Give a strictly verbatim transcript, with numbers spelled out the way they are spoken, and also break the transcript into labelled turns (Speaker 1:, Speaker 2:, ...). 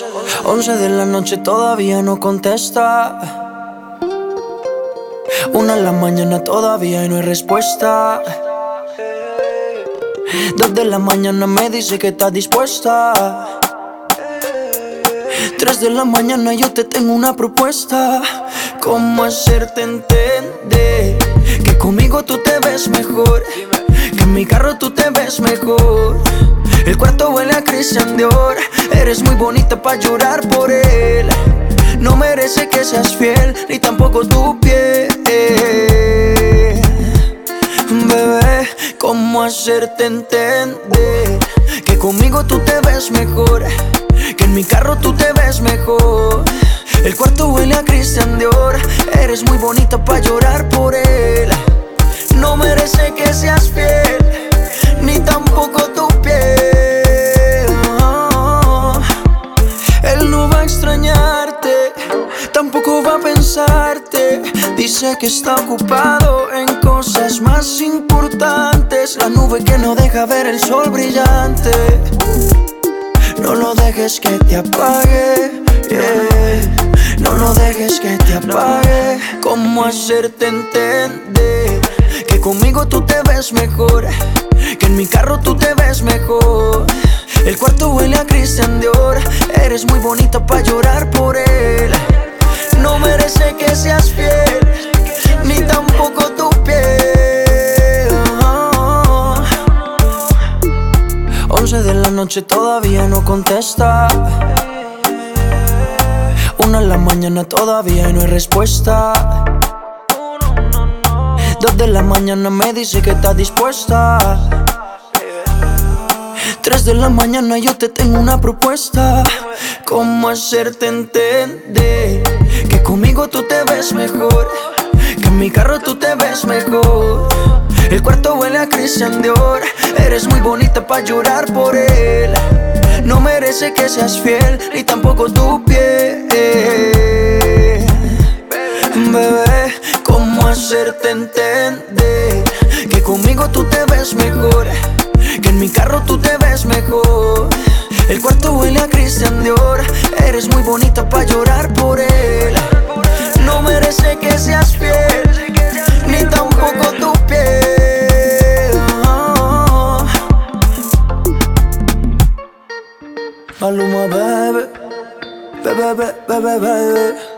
Speaker 1: Once de la noche todavía no contesta. Una de la mañana todavía y no hay respuesta. Dos de la mañana me dice que está dispuesta. Tres de la mañana yo te tengo una propuesta. ¿Cómo hacerte entender que conmigo tú te ves mejor? Que en mi carro tú te ves mejor. El cuarto huele a Christian Dior. Eres muy bonita pa' llorar por él. No merece que seas fiel, ni tampoco tu piel. Bebé, ¿cómo hacerte entender que conmigo tú te ves mejor? Que en mi carro tú te ves mejor. El cuarto huele a Christian Dior. Eres muy bonita pa' llorar por él. No merece que seas fiel, ni tampoco tu piel. Oh, él no va a extrañarte, tampoco va a pensarte. Dice que está ocupado en cosas más importantes. La nube que no deja ver el sol brillante. No lo dejes que te apague, yeah. No lo dejes que te apague. ¿Cómo hacerte entender que conmigo tú te ves mejor? Que en mi carro tú te ves mejor. El cuarto huele a Christian Dior. Eres muy bonita pa' llorar por él. No merece que seas fiel, ni tampoco tu piel. Oh. Once de la noche todavía no contesta. Una de la mañana todavía y no hay respuesta. Dos de la mañana me dice que está dispuesta. Tres de la mañana yo te tengo una propuesta. ¿Cómo hacerte entender que conmigo tú te ves mejor? Que en mi carro tú te ves mejor. El cuarto huele a Christian Dior. Eres muy bonita pa' llorar por él. No merece que seas fiel, ni tampoco tu piel. Bebé, ¿cómo hacerte entender que conmigo tú te ves mejor? Que en mi carro tú te ves mejor. El cuarto huele a Christian Dior. Eres muy bonita pa' llorar por él. No merece que seas fiel, ni tampoco tu piel. Oh. Maluma, baby, baby, baby, baby.